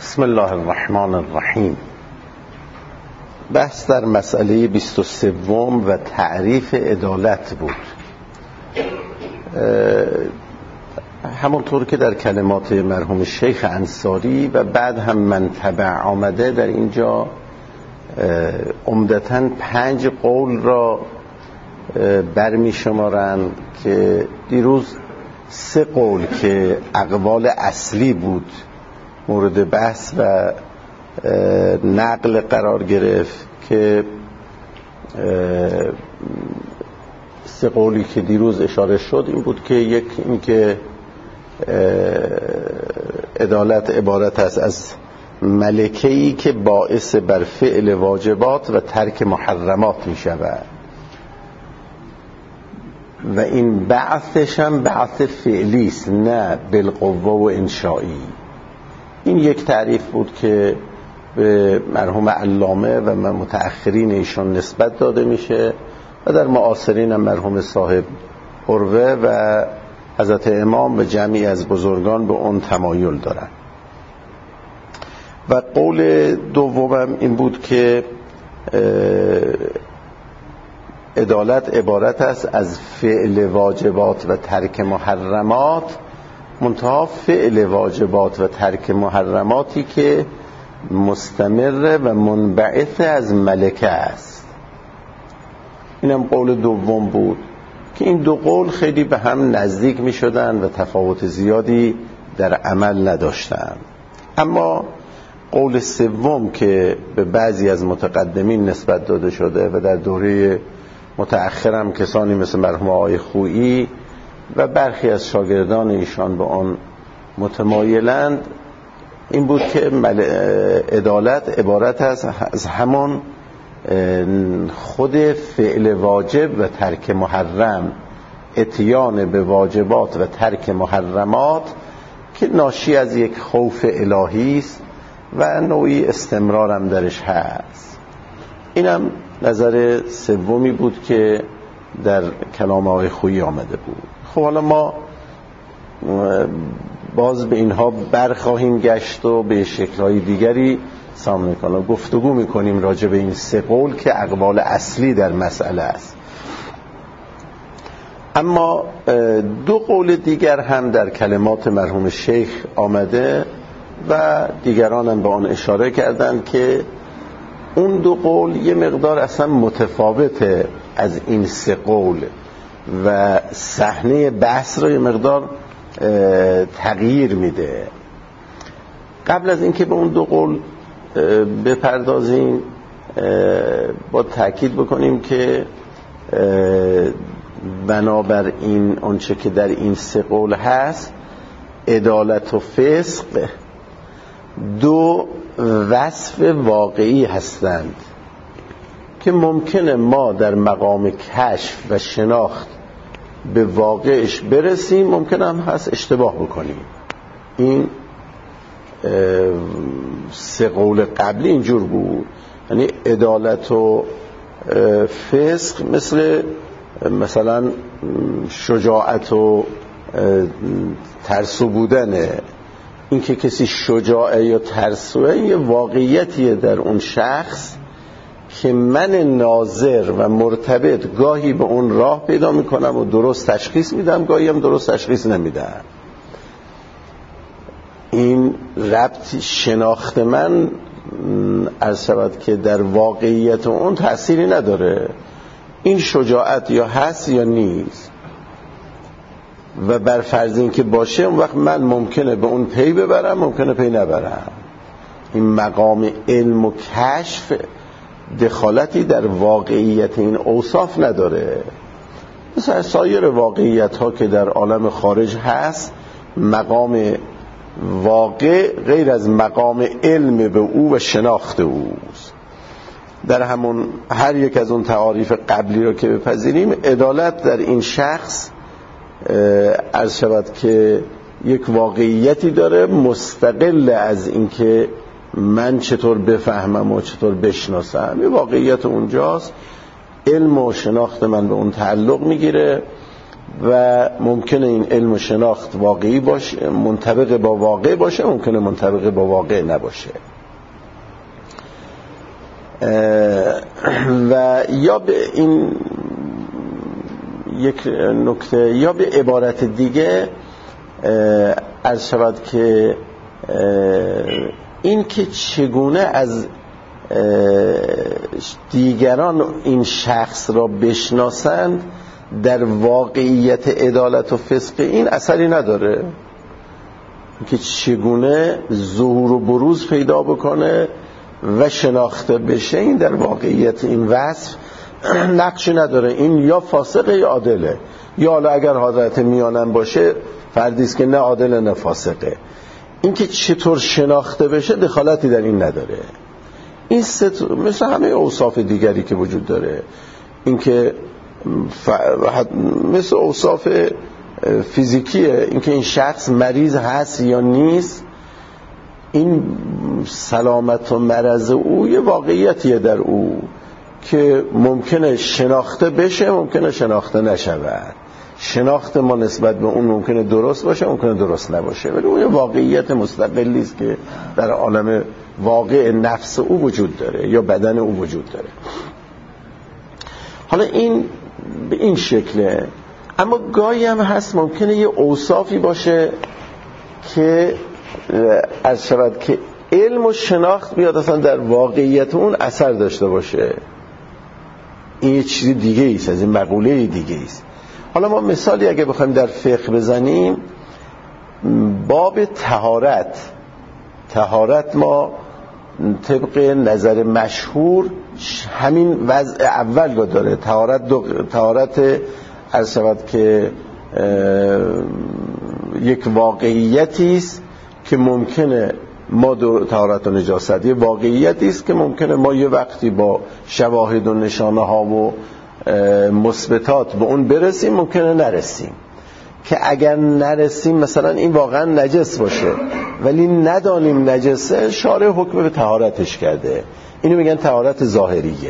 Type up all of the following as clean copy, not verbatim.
بسم الله الرحمن الرحیم. بحث در مسئله 23 و تعریف عدالت بود. همونطور که در کلمات مرحوم شیخ انصاری و بعد هم من تبع آمده در اینجا عمدتاً 5 قول را برمی شمارند که دیروز 3 قول که اقوال اصلی بود مورد بحث و نقل قرار گرفت، که 3 قولی که دیروز اشاره شد این بود که یک این که عدالت عبارت است از ملکه‌ای که باعث بر فعل واجبات و ترک محرمات می شود و این بعثش هم بعث فعلی است نه بالقوه و انشایی. این یک تعریف بود که به مرحوم علامه و متأخرین ایشان نسبت داده میشه و در معاصرین هم مرحوم صاحب قروه و حضرت امام و جمعی از بزرگان به اون تمایل دارن. و قول دومم این بود که عدالت عبارت است از فعل واجبات و ترک محرمات، منتها فعل واجبات و ترک محرماتی که مستمر و منبعث از ملکه است. اینم قول دوم بود که این 2 قول خیلی به هم نزدیک می شدن و تفاوت زیادی در عمل نداشتن. اما قول سوم که به بعضی از متقدمین نسبت داده شده و در دوره متأخرم کسانی مثل مرحوم آقای خویی و برخی از شاگردان ایشان به آن متمایلند، این بود که عدالت عبارت است از همان خود فعل واجب و ترک محرم، اتیان به واجبات و ترک محرمات که ناشی از یک خوف الهی است و نوعی استمرار هم درش هست. اینم نظر سومی بود که در کلام آقای خویی آمده بود. خب حالا ما باز به اینها برخواهیم گشت و به شکل‌های دیگری سامنے کنیم، گفتگو میکنیم راجع به این 3 قول که اقوال اصلی در مسئله است. اما 2 قول دیگر هم در کلمات مرحوم شیخ آمده و دیگران هم به آن اشاره کردند که اون 2 قول یه مقدار اصلا متفاوته از این 3 قول و صحنه بحث رو یه مقدار تغییر میده. قبل از اینکه به اون 2 قول بپردازیم با تأکید بکنیم که بنابر این آنچه که در این 3 قول هست، عدالت و فسق 2 وصف واقعی هستند که ممکنه ما در مقام کشف و شناخت به واقعش برسیم، ممکنه هم هست اشتباه بکنیم. این 3 قول قبلی اینجور بود، یعنی عدالت و فسق مثلا شجاعت و ترسو بودنه. این که کسی شجاعه یا ترسوه یه واقعیتیه در اون شخص که من ناظر و مرتبط گاهی به اون راه پیدا میکنم و درست تشخیص میدم، گاهی هم درست تشخیص نمیدم. این ربط شناخت من عرض شود که در واقعیت اون تأثیری نداره. این شجاعت یا هست یا نیست و بر فرض این که باشه، اون وقت من ممکنه به اون پی ببرم، ممکنه پی نبرم. این مقام علم و کشف دخالتی در واقعیت این اوصاف نداره. مثل سایر واقعیت ها که در عالم خارج هست، مقام واقع غیر از مقام علم به او و شناخت اوست. در همون هر یک از اون تعاریف قبلی رو که بپذیریم، عدالت در این شخص عرض شود که یک واقعیتی داره مستقل از اینکه من چطور بفهمم و چطور بشناسم. این واقعیت اونجاست، علم و شناخت من به اون تعلق میگیره و ممکنه این علم و شناخت واقعی باشه، منطبق با واقع باشه، ممکنه منطبق با واقع نباشه. و یا به این یک نکته یا به عبارت دیگه عرض شود که این که چگونه از دیگران این شخص را بشناسند در واقعیت عدالت و فسق این اثری نداره، که چگونه ظهور و بروز پیدا بکنه و شناخته بشه این در واقعیت این وصف نقشی نداره. این یا فاسقه یا عادله، یا حالا اگر حالت میانن باشه فردی است که نه عادله نه فاسقه. این که چطور شناخته بشه دخالتی در این نداره. این مثل همه اوصاف دیگری که وجود داره، این که مثل اوصاف فیزیکیه، این که این شخص مریض هست یا نیست، این سلامت و مرض او یه واقعیتیه در او که ممکنه شناخته بشه، ممکنه شناخته نشود. شناخت ما نسبت به اون ممکنه درست باشه، ممکنه درست نباشه، ولی اون یه واقعیت مستقلی است که در عالم واقع نفس او وجود داره یا بدن او وجود داره. حالا این به این شکله. اما گاهی هم هست ممکنه یه اوصافی باشه که از شود که علم و شناخت بیاد اصلا در واقعیت اون اثر داشته باشه. این یه چیز دیگه ایست، از این مقوله دیگه ایست. حالا ما مثالی اگه بخوایم در فقه بزنیم، باب طهارت ما طبق نظر مشهور همین وضع اول رو داره. طهارت از شود که یک واقعیتی است که ممکنه ما طهارت و نجاست یه واقعیتی است که ممکنه ما یه وقتی با شواهد و نشانه ها و مثبتات به اون برسیم، ممکنه نرسیم. که اگر نرسیم مثلا این واقعا نجس باشه ولی ندانیم نجسه، شارع حکم به طهارتش کرده. اینو میگن طهارت ظاهریه.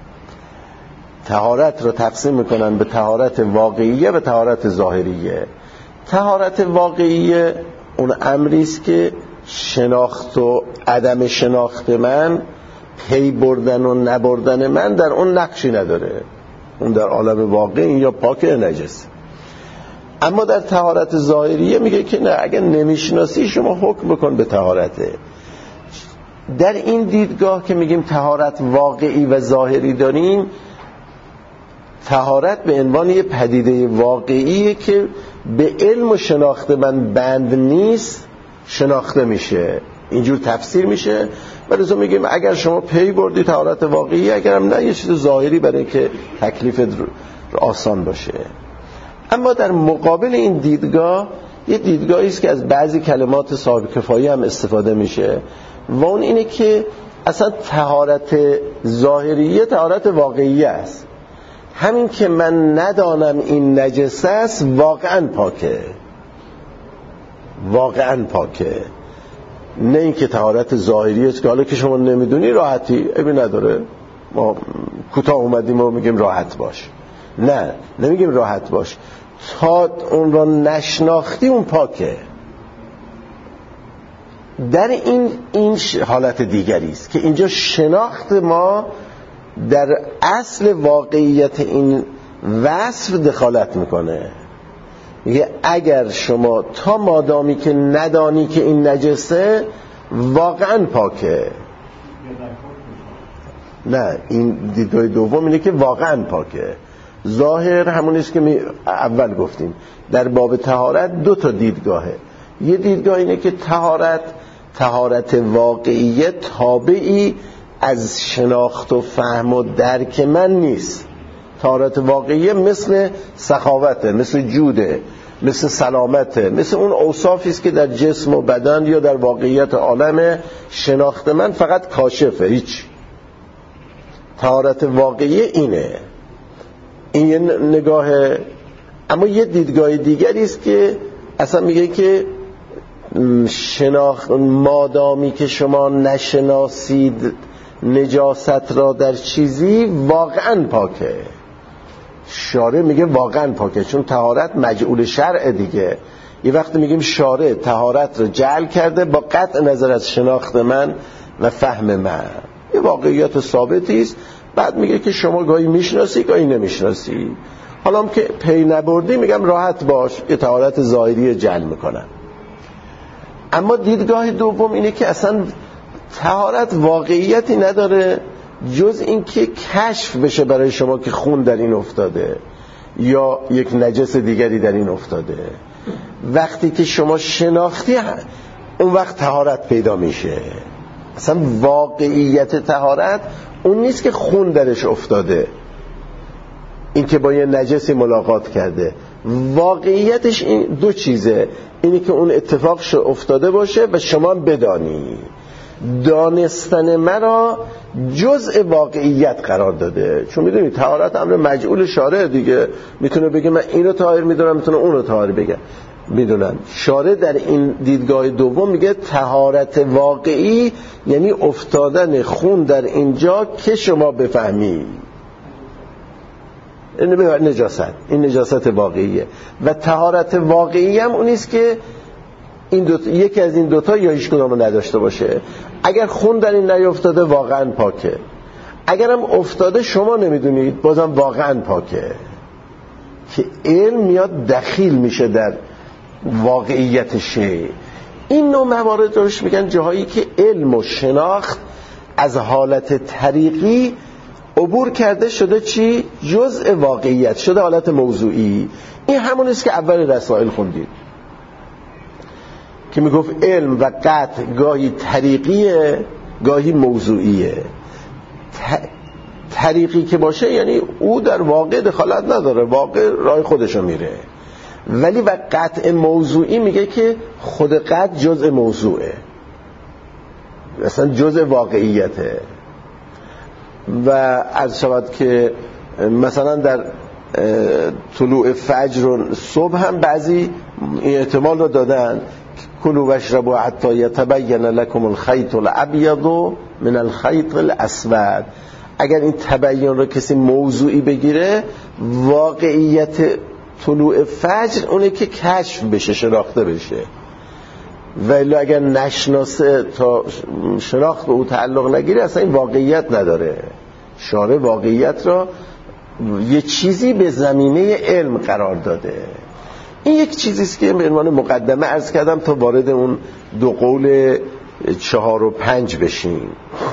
طهارت رو تقسیم میکنن به طهارت واقعیه و طهارت ظاهریه. طهارت واقعیه اون امری است که شناخت و عدم شناخت من، پی بردن و نبردن من در اون نقشی نداره. اون در عالم واقع یا پاک نجس. اما در طهارت ظاهریه میگه که نه، اگر نمیشناسی شما حکم بکن به طهارته. در این دیدگاه که میگیم طهارت واقعی و ظاهری داریم، طهارت به عنوان یه پدیده واقعیه که به علم و شناخت من بند نیست، شناخته میشه، اینجور تفسیر میشه. ولی تو میگیم اگر شما پی بردی طهارت واقعی، اگرم نه یه چیز ظاهری برای که تکلیف آسان باشه. اما در مقابل این دیدگاه یه دیدگاهی است که از بعضی کلمات صاحب کفایی هم استفاده میشه و اون اینه که اصلا طهارت ظاهریه طهارت واقعی است. همین که من ندانم این نجس است واقعا پاکه، واقعا پاکه. نه این که طهارت ظاهری است که حالا که شما نمیدونی راحتی عیبی نداره، ما کوتاه اومدیم و میگیم راحت باش. نه، نمیگیم راحت باش، تا اون را نشناختی اون پاکه. در این حالت دیگری است که اینجا شناخت ما در اصل واقعیت این وصف دخالت میکنه. میگه اگر شما تا مادامی که ندانی که این نجسه واقعا پاکه. نه، این دیدگاه دوم اینه که واقعا پاکه. ظاهر همونیست که اول گفتیم. در باب طهارت دو تا دیدگاهه. یه دیدگاه اینه که طهارت واقعیه تابعی از شناخت و فهم و درک من نیست. طهارت واقعیه مثل سخاوته، مثل جوده، مثل سلامته، مثل اون اوصافی است که در جسم و بدن یا در واقعیت عالم شناخت من فقط کاشفه، هیچ. طهارت واقعیه اینه. این یه نگاه. اما یه دیدگاه دیگری است که اصلا میگه که مادامی که شما نشناسید نجاست را در چیزی واقعا پاکه. شارع میگه واقعا پاکه، چون طهارت مجعول شرع دیگه. یه وقتی میگیم شارع طهارت رو جعل کرده با قطع نظر از شناخت من و فهم من، یه واقعیت ثابتی است. بعد میگه که شما گاهی میشناسی گاهی نمیشناسی، حالا هم که پی نبردی میگم راحت باش، یه طهارت ظاهری جعل میکنن. اما دیدگاه دوم اینه که اصلا طهارت واقعیتی نداره جز این که کشف بشه برای شما که خون در این افتاده یا یک نجس دیگری در این افتاده. وقتی که شما شناختی اون وقت طهارت پیدا میشه. اصلا واقعیت طهارت اون نیست که خون درش افتاده، این که با یه نجسی ملاقات کرده. واقعیتش این دو چیزه، اینی که اون اتفاق افتاده باشه و شما بدانی. دانستن مرا جزء واقعیت قرار داده، چون میدونی طهارت امر مجعول شارع دیگه، میتونه بگه من اینو طاهر میدونم، میتونه اونو طاهر بگه میدونم. شارع در این دیدگاه دوم میگه طهارت واقعی یعنی افتادن خون در اینجا که شما بفهمی این نجاست، این نجاست واقعیه. و طهارت واقعی هم اونیست که این یکی از این دوتا یا هیچ کدومو نداشته باشه. اگر خون در این نیفتاده واقعا پاکه، اگرم افتاده شما نمیدونید بازم واقعا پاکه. که علم میاد دخیل میشه در واقعیت شیء. این نوع موارد روش میگن جاهایی که علم و شناخت از حالت طریقی عبور کرده شده چی؟ جزء واقعیت شده، حالت موضوعی. این همونیست که اول رسائل خوندید که میگفت علم و قطع گاهی طریقیه گاهی موضوعیه. طریقی که باشه یعنی او در واقع دخالت نداره، واقع راه خودشو میره. ولی و قطع موضوعی میگه که خود قطع جزء موضوعه، اصلا جزء واقعیته. و عرض شود که مثلا در طلوع فجر و صبح هم بعضی این احتمال رو دادن کلوا واشربوا حتی یتبین لکم الخیط الابیض من الخیط الاسود. اگر این تبیین رو کسی موضوعی بگیره، واقعیت طلوع فجر اونه که کشف بشه، شناخته بشه. ولی اگر نشناسه تا شناخت به او تعلق نگیره اصلا این واقعیت نداره. شارع واقعیت را یه چیزی به زمینه علم قرار داده. این یک چیزیست که به عنوان مقدمه عرض کردم تا وارد اون دو قول 4 و 5 بشیم.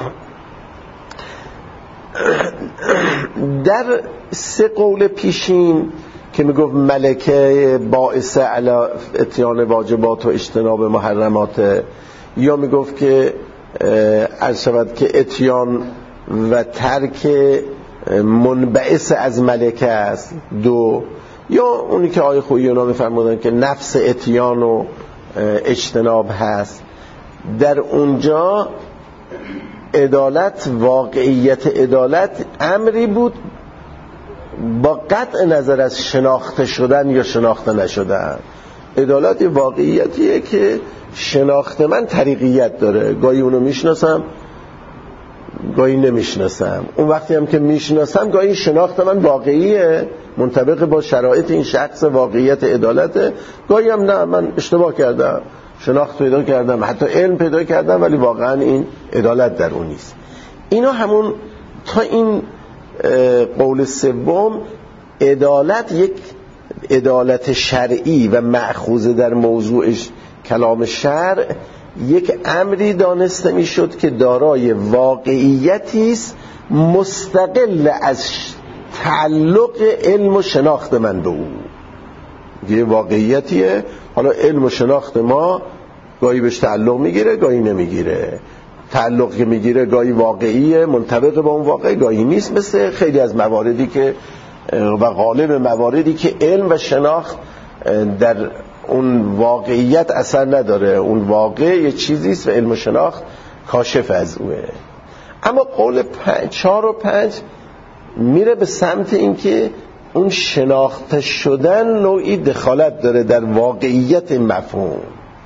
در 3 قول پیشین که میگفت ملکه باعث علی اتیان واجبات و اجتناب محرمات، یا میگفت که عرض شود که اتیان و ترک منبعث از ملکه است 2، یا اونی که آیه خوییونا میفرمودن که نفس اتیان و اجتناب هست. در اونجا عدالت، واقعیت عدالت امری بود با قطع نظر از شناخته شدن یا شناخته نشدن. عدالت واقعیتیه که شناخت من طریقیت داره، گاهی اونو میشناسم گاهی نمیشناسم. اون وقتی هم که میشناسم گاهی شناخت من واقعیه منطبق با شرایط این شخص، واقعیت عدالته. گاهی هم نه، من اشتباه کردم، شناخت پیدا کردم، حتی علم پیدا کردم، ولی واقعا این عدالت در اون نیست. اینا همون تا این قول سوم عدالت یک عدالت شرعی و مأخوذ در موضوع کلام شرع یک امری دانسته میشد که دارای واقعیتی است مستقل از تعلق علم و شناخت من به او. یه واقعیتیه، حالا علم و شناخت ما گاهی بهش تعلق میگیره گاهی نمیگیره. تعلق که میگیره گاهی واقعیه منطبق با اون واقع، گاهی نیست، مثل خیلی از مواردی که و غالب مواردی که علم و شناخت در اون واقعیت اثر نداره. اون واقع یه چیزیست و علم و شناخت کاشف از اوه. اما قول 4 و 5 میره به سمت این که اون شناخته شدن نوعی دخالت داره در واقعیت مفهوم.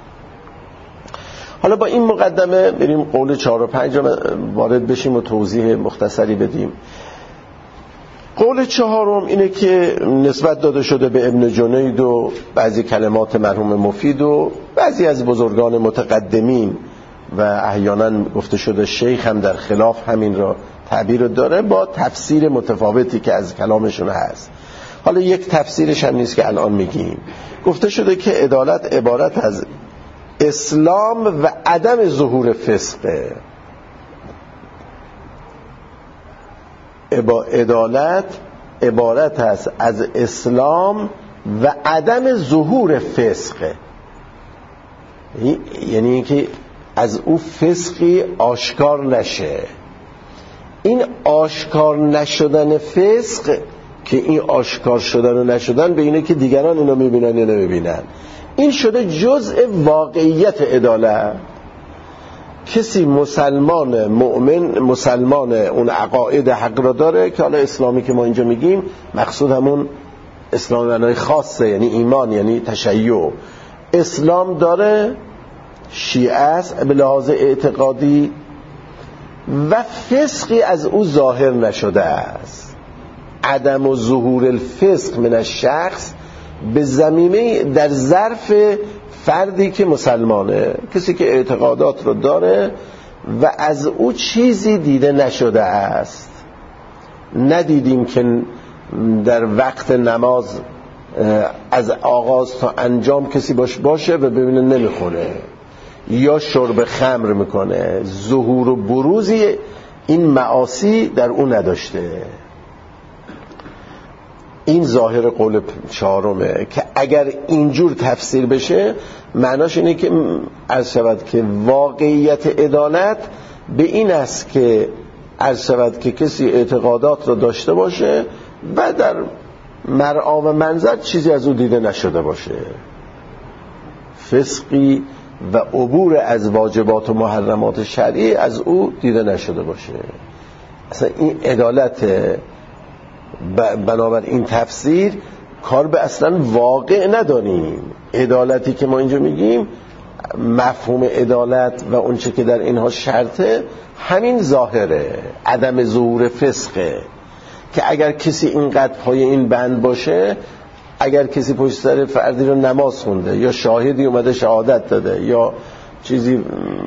حالا با این مقدمه بریم قول 4 و 5 وارد بشیم و توضیح مختصری بدیم. قول قول چهارم اینه که نسبت داده شده به ابن جنید و بعضی کلمات مرحوم مفید و بعضی از بزرگان متقدمین و احیانا گفته شده شیخ هم در خلاف همین را تعبیر داره با تفسیر متفاوتی که از کلامشون هست. حالا یک تفسیرش هم نیست که الان میگیم. گفته شده که عدالت عبارت از اسلام و عدم ظهور فسقه. عدالت عبارت است از اسلام و عدم ظهور فسقه، یعنی اینکه از او فسقی آشکار نشه. این آشکار نشدن فسق که این آشکار شدن و نشدن به اینه که دیگران اینو میبینن یا نمیبینن، این شده جزء واقعیت عدالت. کسی مسلمان مؤمن مسلمان اون عقاید حق را داره که حالا اسلامی که ما اینجا میگیم مقصود همون اسلام معنای خاصه، یعنی ایمان، یعنی تشیع. اسلام داره، شیعه است به لحاظ اعتقادی و فسقی از او ظاهر نشده است. عدم و ظهور الفسق من الشخص به ضمیمه در ظرف فردی که مسلمانه، کسی که اعتقادات رو داره و از او چیزی دیده نشده است. ندیدیم که در وقت نماز از آغاز تا انجام کسی باشه و ببینه نمیخونه یا شرب خمر میکنه. ظهور و بروزی این معاصی در او نداشته. این ظاهر قول چهارمه که اگر اینجور تفسیر بشه معناش اینه که عرض شود که واقعیت عدالت به این است که عرض شود که کسی اعتقادات رو داشته باشه و در مرعا و منظر چیزی از او دیده نشده باشه، فسقی و عبور از واجبات و محرمات شرعی از او دیده نشده باشه. اصلا این عدالت. بنابر این تفسیر کار به اصلا واقع نداریم. عدالتی که ما اینجا میگیم، مفهوم عدالت و اون چه که در اینها شرطه همین ظاهره، عدم ظهور فسقه. که اگر کسی اینقدر پای این بند باشه، اگر کسی پشت سر فردی رو نماز خونده یا شاهدی اومده شهادت داده یا چیزی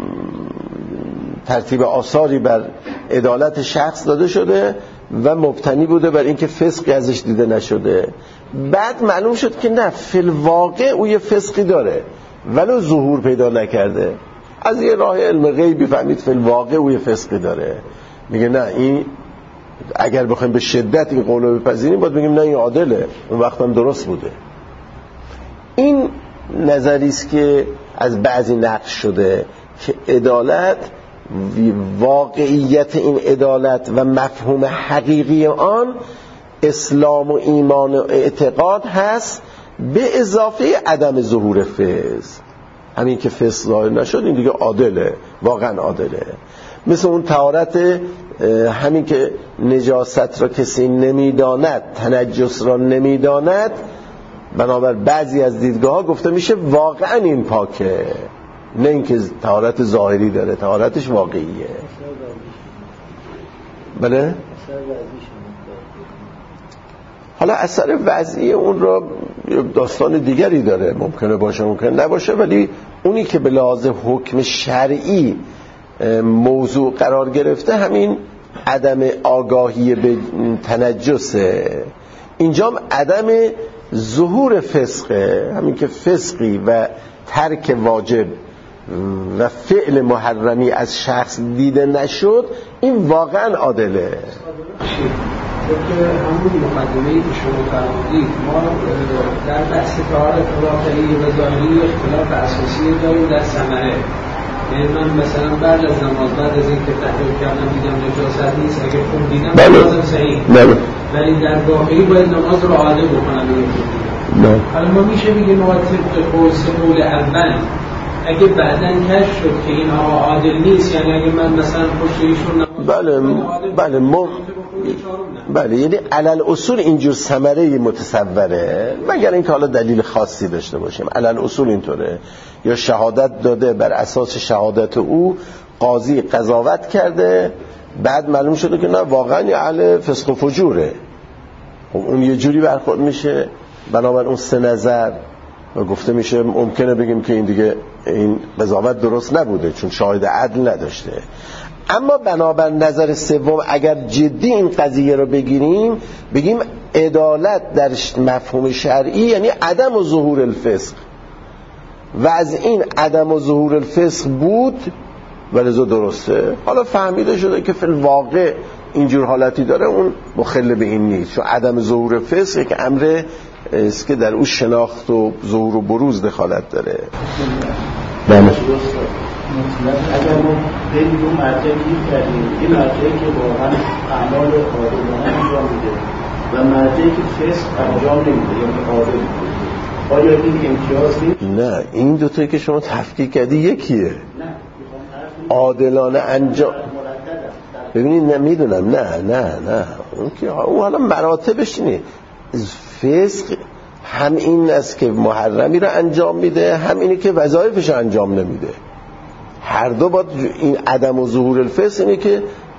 ترتیب آثاری بر عدالت شخص داده شده و مبتنی بوده بر اینکه فسقی ازش دیده نشده، بعد معلوم شد که نه، فی الواقع او یه فسقی داره ولو ظهور پیدا نکرده، از یه راه علم غیبی فهمید فی الواقع او یه فسقی داره، میگه نه، این اگر بخوایم به شدت این قول رو بپذیریم باید بگیم نه این عادله، اون وقت هم درست بوده. این نظری است که از بعضی نقش شده که عدالت، واقعیت این عدالت و مفهوم حقیقی آن اسلام و ایمان و اعتقاد هست به اضافه عدم ظهور فسق. همین که فسق ظاهر نشد این دیگه عادله، واقعا عادله. مثل اون طهارت، همین که نجاست را کسی نمیداند، تنجس را نمیداند، بنابر بعضی از دیدگاه ها گفته میشه واقعا این پاکه، نه اینکه طهارت ظاهری داره، طهارتش واقعیه. بله؟ حالا اثر وضعی اون را داستان دیگری داره، ممکنه باشه ممکنه نباشه، ولی اونی که به لحاظ حکم شرعی موضوع قرار گرفته همین عدم آگاهی به تنجسه. اینجا عدم ظهور فسقه، همین که فسقی و ترک واجب و فعل محرمی از شخص دیده نشد، این واقعا عادله. همون مقدمه‌ای که شما فرمودید، ما در بحث طهارت واقعی و ظاهری اختلاف اساسی داریم در ثمره. یعنی من مثلا بعد از نماز، بعد از اینکه تحقیق کردم دیدم نجاست نیست، اگه خون دیدم نمازم صحیح، ولی در واقعی باید نماز رو عاده بکنم. حالا ما میشه بگیم ما طبق قول اول اگه بعداً کشف شد که این عادل نیست، یعنی اگه من مثلا پشت ایشون بله یعنی علل اصول اینجور ثمره متصوره، مگر اینکه حالا دلیل خاصی داشته باشیم. علل اصول اینطوره، یا شهادت داده، بر اساس شهادت او قاضی قضاوت کرده، بعد معلوم شده که نه واقعا اهل فسق و فجوره، خب اون یه جوری برخورد میشه، بنابراین اون سه نظر و گفته میشه ممکنه بگیم که این دیگه این قضاوت درست نبوده چون شاهد عدل نداشته. اما بنابر نظر سوم اگر جدی این قضیه رو بگیریم، بگیم عدالت در مفهوم شرعی یعنی عدم و ظهور الفسق، و از این عدم و ظهور الفسق بود و لذا درسته. حالا فهمیده شده که فی الواقع اینجور حالتی داره، اون مخل به این نیست، چون عدم ظهور فسق یک امر است که در اون شناخت و ظهور و بروز دخالت داره. بله. اگر ما بریم اون مرجع گیر کردیم، این مرجعی که واقعا اعمال عادلانه انجام میده و مرجعی که فسق انجام نمیده یا که عادل میده، آیا این امتیاز نیست؟ نه، این دوتایی که شما تفکیک کردی یکیه. نه عادلانه انجام ببینید، نمیدونم، نه اون که اون حالا مراتبش اینه. فسق هم این است که محرمی رو انجام میده، هم اینه که وظایفش انجام نمیده. هر دو باید این عدم و ظهور الفسق اینه که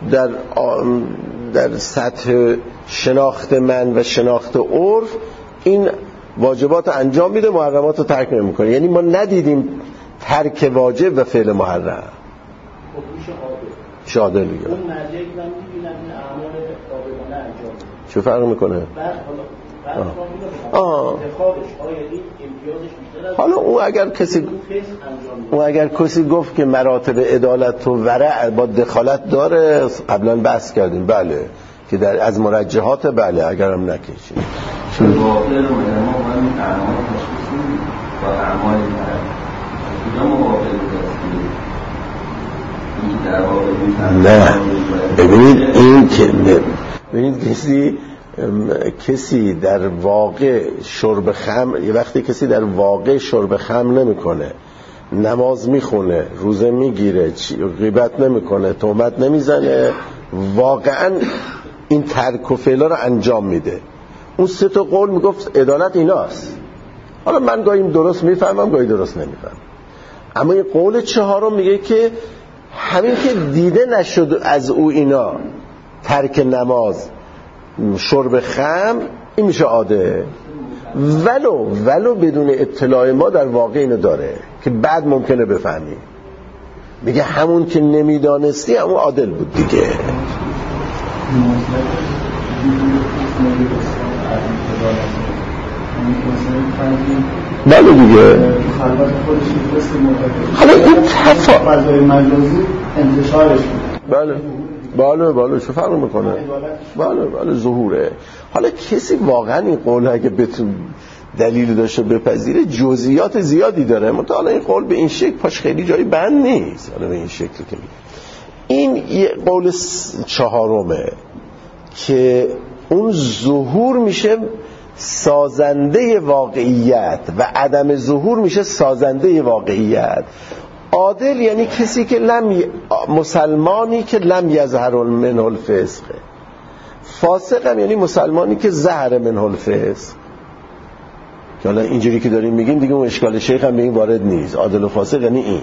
در سطح شناخت من و شناخت عرف این واجبات انجام میده، محرمات رو ترک نمیکنه. یعنی ما ندیدیم ترک واجب و فعل محرم. چه عادل میگه؟ اون مرجعی که من میبینم این اعمال عادلانه انجام میده. چه فرق میکنه؟ حالا اون اگر کسی گفت که مراتب عدالت و ورع با دخالت داره، قبلا بحث کردیم، بله، که در از مرجحات، بله، اگرم نکشید چون واقعا رو ما باید اعمال تشخیص با اعمال نه. ببینید این که ببینید کسی در واقع شرب خمر، یه وقتی کسی در واقع شرب خمر نمیکنه، نماز میخونه، روزه میگیره، غیبت نمیکنه، تهمت نمیزنه، واقعا این ترک و فعلا رو انجام میده، اون سه تا قول میگفت عدالت ایناست. حالا من گاهی درست میفهمم، گاهی درست نمیفهمم، اما این قول چهارم میگه که همین که دیده نشد از او اینا، ترک نماز، شرب خمر، این میشه عادل، ولو بدون اطلاع ما در واقع اینو داره که بعد ممکنه بفهمی. میگه همون که نمیدانستی همون عادل بود دیگه. بله دیگه. حالا این فضای مجازی انتشارش بله چه فرق میکنه؟ بله ظهوره. حالا کسی واقعا این قول اگه بتون دلیل داشته بپذیره، جزئیات زیادی داره، منتها حالا این قول به این شکل پاش خیلی جایی بند نیست. حالا به این شکل که این یه قول چهارمه که اون ظهور میشه سازنده واقعیت و عدم ظهور میشه سازنده واقعیت. عادل یعنی کسی که مسلمانی که لم یظهر منه الفسق. فاسق هم یعنی مسلمانی که ظهر منه الفسق. که حالا اینجوری که داریم میگیم دیگه اون اشکال شیخ هم به این وارد نیست. عادل و فاسق یعنی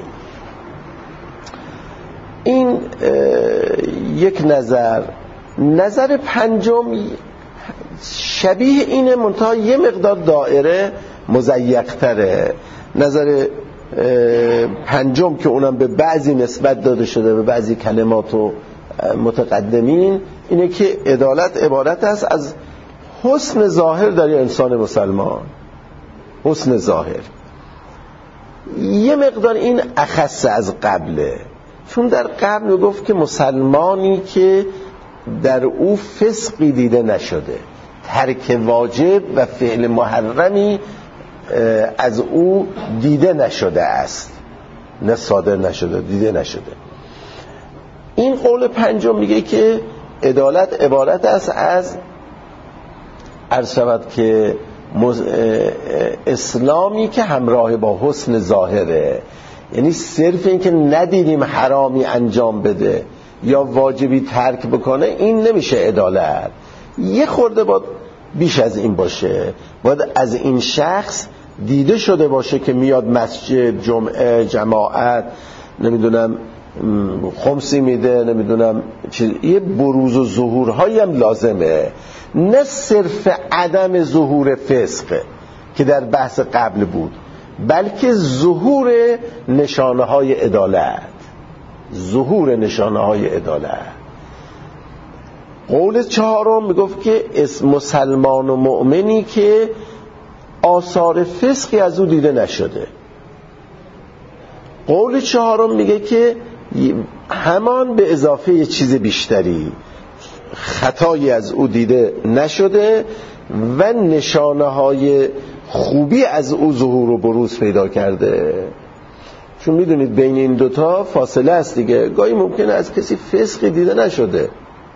این یک نظر پنجم شبیه اینه، منتها یه مقدار دایره مضیق‌تره. نظر پنجم که اونم به بعضی نسبت داده شده، به بعضی کلمات و متقدمین، اینه که عدالت عبارت است از حسن ظاهر در انسان مسلمان. حسن ظاهر یه مقدار این اخص از قبله، چون در قبل گفت که مسلمانی که در او فسقی دیده نشده، ترک واجب و فعل محرمی از او دیده نشده است، نه صادر نشده، دیده نشده. این قول پنجم میگه که عدالت عبارت است از عرض شود که اسلامی که همراه با حسن ظاهره، یعنی صرف این که ندیدیم حرامی انجام بده یا واجبی ترک بکنه این نمیشه عدالت. یه خورده باید بیش از این باشه، باید از این شخص دیده شده باشه که میاد مسجد، جمعه، جماعت، نمیدونم خمسی میده، نمیدونم یه بروز و ظهورهایی هم لازمه. نه صرف عدم ظهور فسق که در بحث قبل بود، بلکه ظهور نشانه های عدالت. ظهور نشانه های عدالت. قول چهارم میگفت که مسلمان و مؤمنی که آثار فسقی از او دیده نشده. قول چهارم میگه که همان به اضافه یه چیز بیشتری، خطایی از او دیده نشده و نشانه های خوبی از او ظهور و بروز پیدا کرده. چون میدونید بین این دوتا فاصله است دیگه. گاهی ممکنه از کسی فسقی دیده نشده،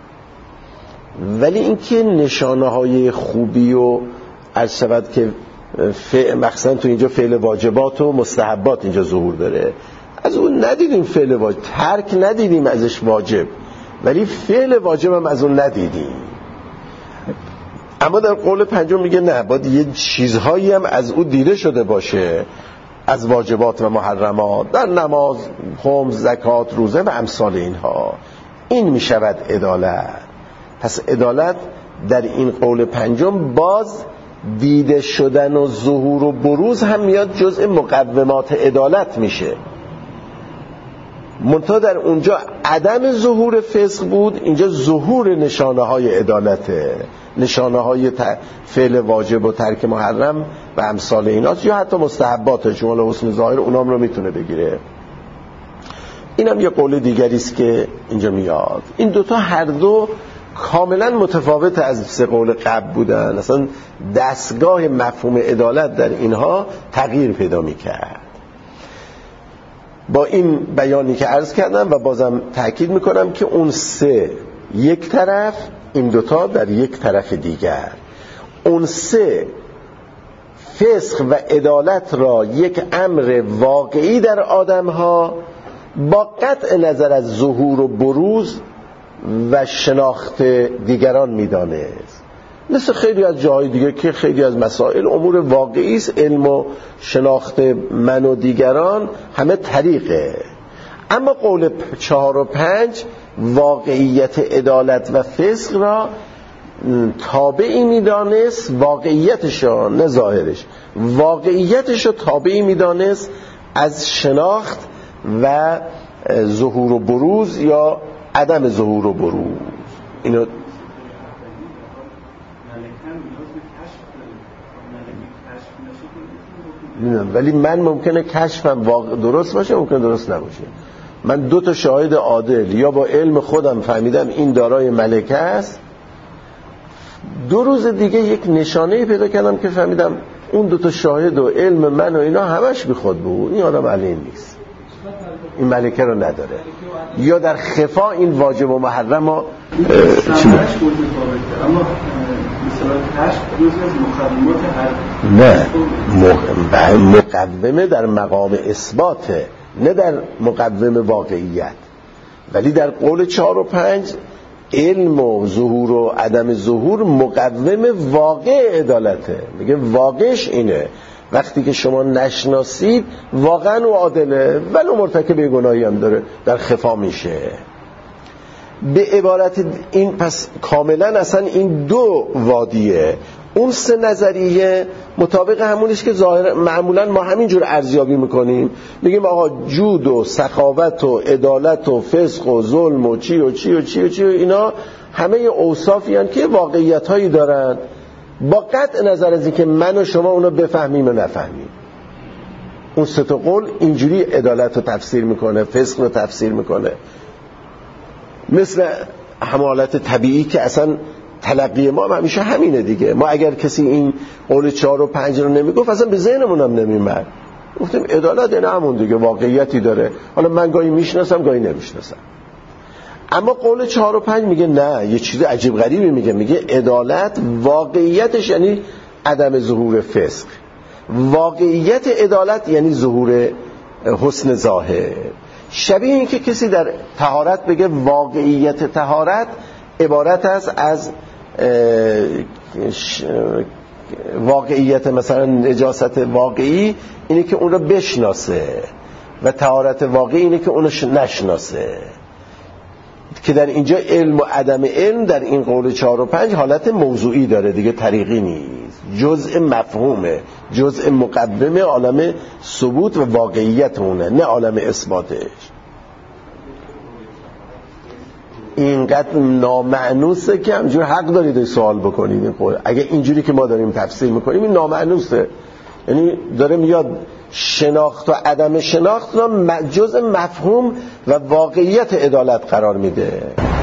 ولی اینکه نشانه های خوبی و عرض شود که مخصوصا تو اینجا فعل واجبات و مستحبات اینجا ظهور داره، از اون ندیدیم فعل واجب، ترک ندیدیم ازش واجب، ولی فعل واجب هم از اون ندیدیم. اما در قول پنجم میگه نه، باید یه چیزهایی هم از او دیده شده باشه از واجبات و محرمات، در نماز، خمس، زکات، روزه و امثال اینها. این میشود عدالت. پس عدالت در این قول پنجم باز دیده شدن و ظهور و بروز هم میاد جزء مقومات عدالت میشه. منتها در اونجا عدم ظهور فسق بود، اینجا ظهور نشانه های عدالته، نشانه های فعل واجب و ترک محرم و امثال ایناست، یا حتی مستحبات شمال حسن ظاهر اونام رو میتونه بگیره. اینم یه قول دیگری است که اینجا میاد. این دوتا هر دو کاملا متفاوت از سه قول قبل بودن. اصلا دستگاه مفهوم عدالت در اینها تغییر پیدا میکرد. با این بیانی که عرض کردم و بازم تأکید میکنم که اون سه یک طرف، این دوتا در یک طرف دیگر. اون سه فسق و عدالت را یک امر واقعی در آدمها با قطع نظر از ظهور و بروز و شناخت دیگران میدانست. مثل خیلی از جاهای دیگه که خیلی از مسائل امور واقعی است، علم و شناخت من و دیگران همه طریقه. اما قول 4 و 5 واقعیت عدالت و فسق را تابعی میدانست، واقعیتش را نه ظاهرش، واقعیتش را تابعی میدانست از شناخت و ظهور و بروز یا عدم ظهور و بروز. اینو میدونم، ولی من ممکنه کشفم درست باشه، ممکنه درست نباشه. من 2 تا شاهد عادل یا با علم خودم فهمیدم این دارای ملکه است، 2 روز دیگه یک نشانه پیدا کردم که فهمیدم اون 2 تا شاهد و علم من و اینا همش بی خود بود، این آدم علیم نیست، این ملکه رو نداره، یا در خفا این واجب و محرم ها اما مثلا کشف جزء از مقومات هر نه، مقومه در مقام اثباته، نه در مقوم واقعیت. ولی در قول 4 و 5 علم و ظهور و عدم ظهور مقوم واقع عدالته. میگه واقعش اینه، وقتی که شما نشناسید واقعا او عادله ولی مرتکب گناهی هم داره، در خفا میشه. به عبارت این پس کاملا اصلا این 2 وادیه. اون 3 نظریه مطابق همونیش که ظاهر معمولا ما همینجور ارزیابی میکنیم، میگیم آقا جود و سخاوت و عدالت و فسق و ظلم و چی و چی و چی و چی و اینا همه اوصافی هستند که واقعیت هایی دارند، با قطع نظر از اینکه من و شما اونو بفهمیم و نفهمیم. اون 3 تا قول اینجوری عدالت رو تفسیر میکنه، فسق رو تفسیر میکنه. مثل حالت طبیعی که اصلا تلقی ما همیشه همینه دیگه. ما اگر کسی این قول 4 و 5 رو نمیگفت اصلا به ذهنمون هم نمیمد، گفتیم عدالت این همون دیگه، واقعیتی داره. حالا من گاهی میشناسم گاهی نمیشناسم. اما قول 4 و 5 میگه نه، یه چیز عجیب غریبی میگه عدالت واقعیتش یعنی عدم ظهور فسق، واقعیت عدالت یعنی ظهور حسن ظاهر. شبیه این که کسی در طهارت بگه واقعیت طهارت عبارت است از واقعیت مثلا نجاست واقعی اینه که اون رو بشناسه و طهارت واقعی اینه که اون رو نشناسه. که در اینجا علم و عدم علم در این قول 4 و 5 حالت موضوعی داره دیگه، طریقی نیست، جزء مفهومه، جزء مقدمه عالم ثبوت و واقعیت اونه، نه عالم اثباتش. اینقدر نامعنوسه که همجور حق دارید سوال بکنید این قول. اگه اینجوری که ما داریم تفسیر میکنیم این نامعنوسه، یعنی داره میاد شناخت و عدم شناخت را جزء مفهوم و واقعیت عدالت قرار میده.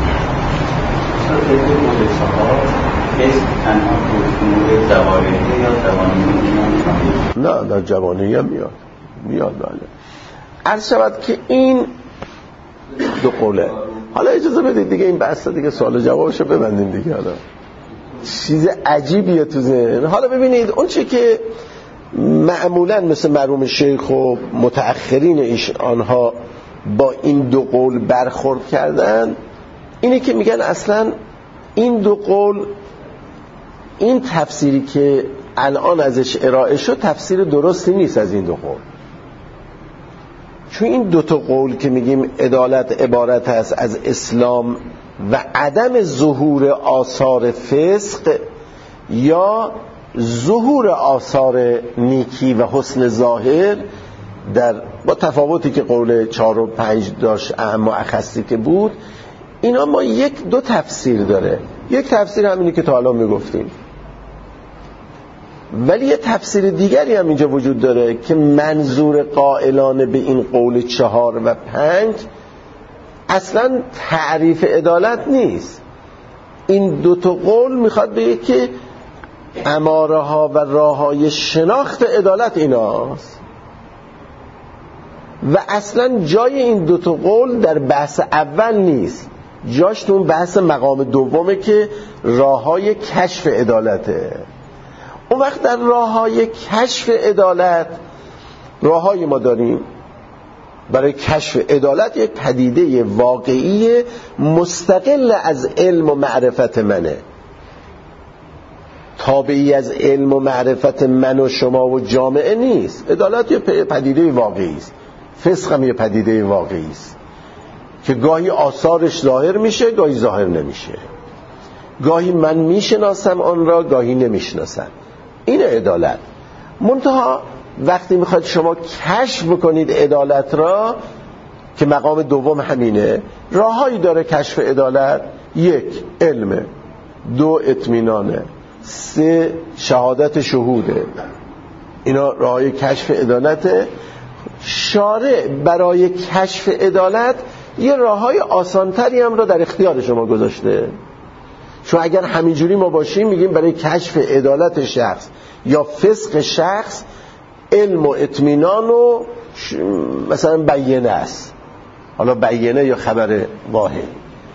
نه در جوانی هم میاد بله. عرض شود که این دو قوله. حالا اجازه بدید دیگه این بحث دیگه سوال و جوابشو ببندیم دیگه. حالا چیز عجیبیه تو ذهن. حالا ببینید اون چی که معمولا مثل مرحوم شیخ و متأخرین ایشان آنها با این دو قول برخورد کردن اینه که میگن اصلا این دو قول، این تفسیری که الان ازش ارائه شد تفسیر درستی نیست از این دو قول. چون این دو تا قول که میگیم عدالت عبارت است از اسلام و عدم ظهور آثار فسق یا ظهور آثار نیکی و حسن ظاهر، در با تفاوتی که قول 4 و 5 داشت اهم و اخصی که بود، اینا ما یک دو تفسیر داره. یک تفسیر همینی که تا حالا میگفتیم، ولی یه تفسیر دیگری هم اینجا وجود داره که منظور قائلان به این قول 4 و 5 اصلا تعریف عدالت نیست. این دو تا قول میخواد بگه که اماره ها و راه های شناخت عدالت ایناست و اصلا جای این دو تا قول در بحث اول نیست، جاش تو اون بحث مقام دومه که راه های کشف عدالته. اون وقت در راه های کشف عدالت، راه های ما داریم برای کشف عدالت یک پدیده واقعی مستقل از علم و معرفت منه، تابعی از علم و معرفت من و شما و جامعه نیست. عدالت یه پدیده واقعی است، فسق هم یه پدیده واقعی است که گاهی آثارش ظاهر میشه، گاهی ظاهر نمیشه، گاهی من میشناسم آن را، گاهی نمیشناسم. این عدالت. منتها وقتی میخواید شما کشف بکنید عدالت را، که مقام دوم همینه، راههایی داره کشف عدالت: 1 علم، 2 اطمینانه، 3 شهادت شهوده. اینا راههای کشف عدالته. شارع برای کشف عدالت یه راههای آسانتری هم را در اختیار شما گذاشته. چون اگر همینجوری ما باشیم میگیم برای کشف عدالت شخص یا فسق شخص علم و اطمینان و مثلا بیینه است، حالا بیینه یا خبر واحد.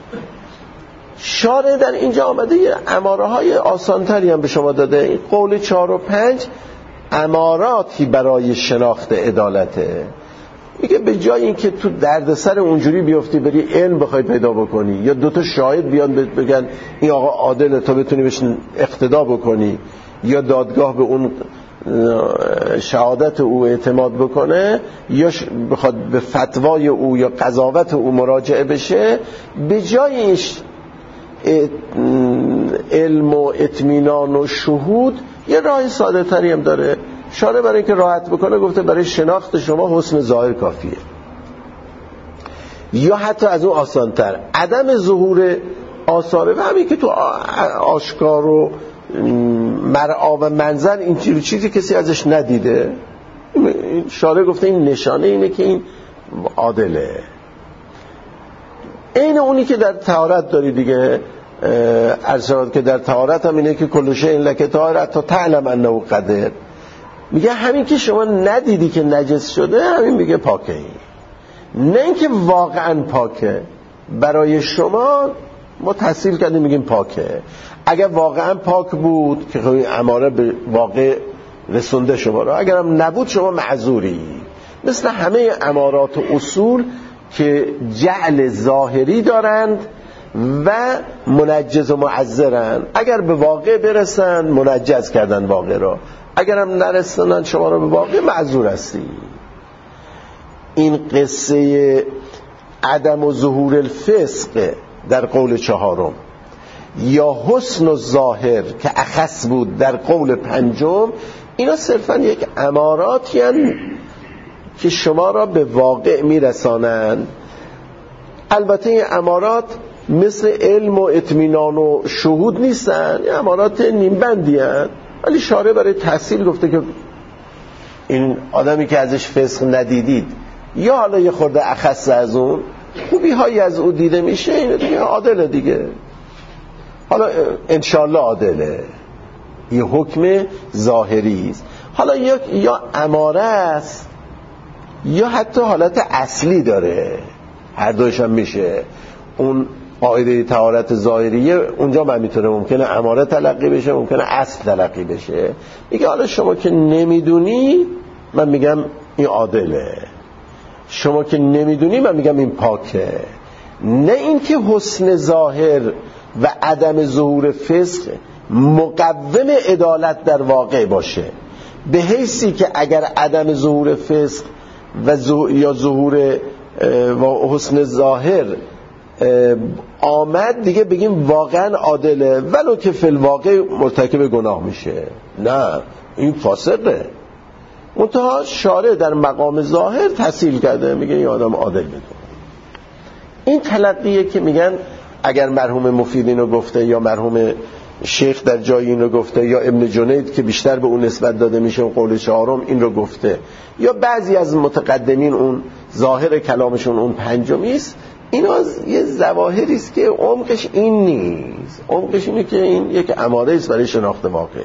شارع در اینجا آمده یه اماره های آسانتری هم به شما داده. این قول 4 و 5 اماراتی برای شناخت عدالته. میگه به جای اینکه تو دردسر اونجوری بیفتی بری علم بخوای پیدا بکنی یا 2 تا شاهد بیان بگن این آقا عادله تا بتونی بهش اقتدا بکنی، یا دادگاه به اون شهادت او اعتماد بکنه یا بخواد به فتوای او یا قضاوت او مراجعه بشه، به جایش علم و اطمینان و شهود یه راه ساده تری هم داره. شارع برای اینکه راحت بکنه گفته برای شناخت شما حسن ظاهر کافیه، یا حتی از اون آسانتر عدم ظهور آثاره و همین که تو آشکار و مرعا و منظر این چیزی کسی ازش ندیده. شارع گفته این نشانه اینه که این عادله. این اونی که در طهارت داری دیگه، ارشاد که در طهارت هم اینه که کل شیء لک طاهر تا تعلم انه قدر. میگه همین که شما ندیدی که نجس شده همین میگه پاکه. نه اینکه واقعا پاکه، برای شما ما تحصیل کردیم میگیم پاکه. اگر واقعا پاک بود که خب اماره به واقع رسونده شما را، اگرم نبود شما معذوری. مثل همه امارات و اصول که جعل ظاهری دارند و منجز و معذرند، اگر به واقع برسن منجز کردن واقع را، اگرم نرسنن شما را به واقع معذور هستی. این قصه عدم و ظهور الفسق در قول چهارم یا حسن الظاهر که اخص بود در قول پنجم، اینا صرفا یک اماراتی هستند که شما را به واقع میرسانند. البته این امارات مثل علم و اطمینان و شهود نیستن، این امارات نیمبندی هستند، ولی شارع برای تحصیل گفته که این آدمی که ازش فسق ندیدید یا حالا یه خورده اخص از اون خوبی هایی از او دیده میشه، اینو دیگه عادله دیگه، حالا انشالله عادله، یه حکم ظاهری است. حالا یا اماره است یا حتی حالت اصلی داره، هر دوش هم میشه. اون قاعده طهارت ظاهریه اونجا من میتونه ممکنه اماره تلقی بشه، ممکنه اصل تلقی بشه. میگه حالا شما که نمیدونی من میگم این عادله، شما که نمیدونی من میگم این پاکه. نه اینکه حسن ظاهر و عدم ظهور فسق مقوم عدالت در واقع باشه، به حیثی که اگر عدم ظهور فسق یا ظهور و حسن ظاهر آمد دیگه بگیم واقعا عادله، ولو که فی الواقع مرتکب گناه میشه. نه، این فاسقه. منتها شارع در مقام ظاهر تحصیل کرده، میگه این آدم عادل میدونه. این تلقیه که میگن اگر مرحوم مفید اینو گفته یا مرحوم شیخ در جایی اینو گفته یا ابن جنید که بیشتر به اون نسبت داده میشه اون قول چهارم این رو گفته، یا بعضی از متقدمین اون ظاهر کلامشون اون پنجمی است، اینا یه ظواهری است که عمقش این نیست. عمقش اینه که این یک اماره است برای شناخت واقع.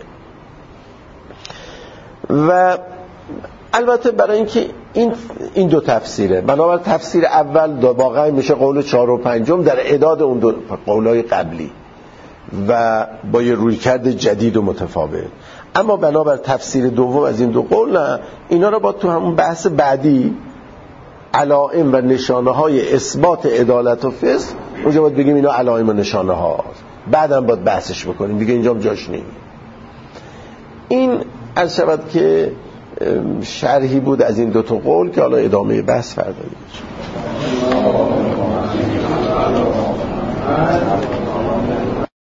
و البته برای اینکه این دو تفسیره، بنابر تفسیر اول واقعا میشه قول 4 و 5 در اعداد اون دو قولای قبلی و با یه رویکرد جدید و متفاوت. اما بنابر تفسیر دوم از این دو قول نه، اینا رو با تو همون بحث بعدی علائم و نشانه های اثبات عدالت و فسق اونجا باید بگیم اینا علائم و نشانه ها، بعدم باید بحثش بکنیم دیگه، اینجا جاش نیم. این از شود که شرحی بود از این دو تا قول که حالا ادامه بحث فردا میشه.